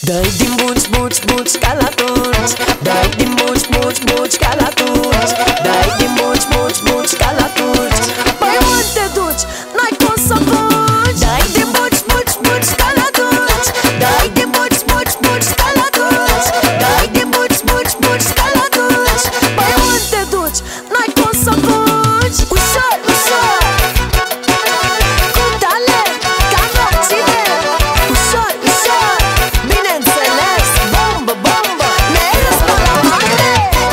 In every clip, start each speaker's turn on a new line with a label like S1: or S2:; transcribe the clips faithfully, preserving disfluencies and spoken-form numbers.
S1: Dai din buci, buci, buci ca la turci. Dai din buci, buci, buci ca la turci. Dai din buci, buci, buci ca la turci. Păi unde te duci? N-ai cum să fugi. Dai din buci, buci, buci ca la turci. Dai din buci, buci, buci ca la turci. Dai din buci, buci, buci ca la turci. Păi unde te duci? N-ai cum să fugi. Ușor, ușor, cu talent, ca nocțile. Ușor, ușor, bineînțeles, bombă, bombă, mereu spă la mare.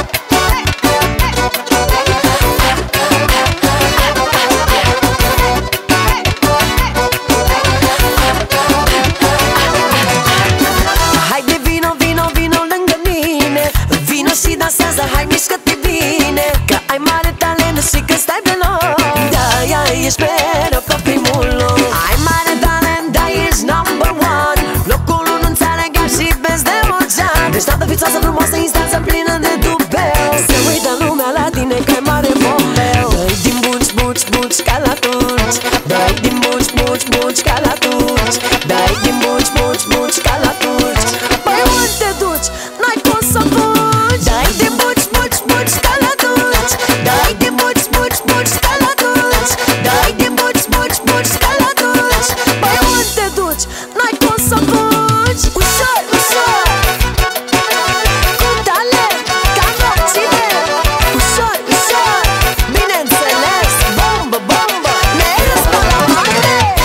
S1: Haide vino, vino, vino lângă mine. Vino și dansează, hai mișcă-te bine. Că ai mare talent și că stai pe loc. De-aia ești mereu pe primul loc. Ai mare talent, da, ești number one. Locul unu înțelegea și vezi de ocean. Deci toată fițoasă, frumoasă, instanță plină de dubel. Se uită lumea la tine că ai mare bombel. Dai din buci, buci, buci ca la turci. Dai din buci, buci, buci ca la turci. Dai din buci, buci, buci ca la turci. Păi unde te duci? N-ai cum să fugi. Dai din buci, buci, buci ca la turci. Dai din buci, buci, buci ca la turci. Dai din buci, buci, buci ca la turci. Păi unde te duci? N-ai cum să fugi. Ușor, ușor, cu talent, ca nocțile. Ușor, ușor, bineînțeles, bombă, bombă, mereu spă la mare.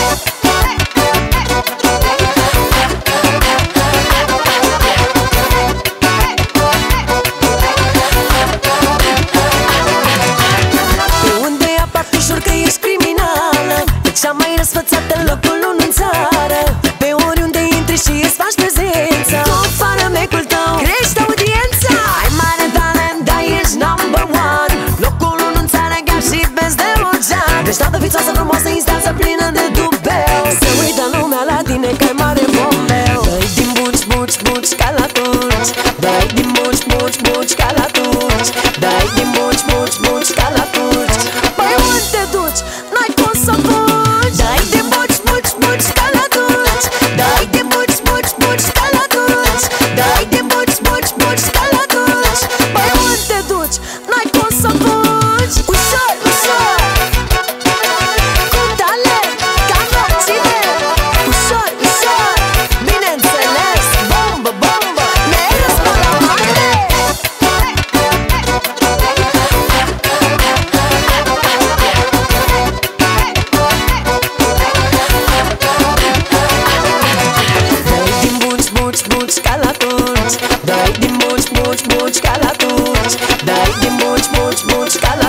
S1: Pe unde apar tu jur că ești criminală. E cea mai răsfățată, locul unu în țară. Pe oriunde intri și îți faci prezența. Tu afară mecul tău, crești audiența. Ai mare talent, da, ești number one. Locul unu în țară, chiar și vezi de ocean. Deci toată fițoasă, frumoasă, instanță plină de dubel. Se uită lumea la tine că ai mare bombel. Dai din buci, buci, buci ca la turci. Dai din buci, buci, buci ca la turci. Dai din buci, buci, buci ca la turci. Păi unde te duci? N-ai cum să fugi. Dai din buci, buci, buci ca la turci. Dai din buci, buci, buci ca la turci. Dai din buci, buci, buci ca la turci. Păi unde te duci? N-ai cum să fugi. Ușor, ușor, cu talent, ca nocțile. Ușor, ușor, bineînțeles, bombă, bombă, mereu spă la mare. Dai din buci, buci, buci ca la turci. Dai din buci, buci, buci ca la turci. Dai din buci, buci, buci ca la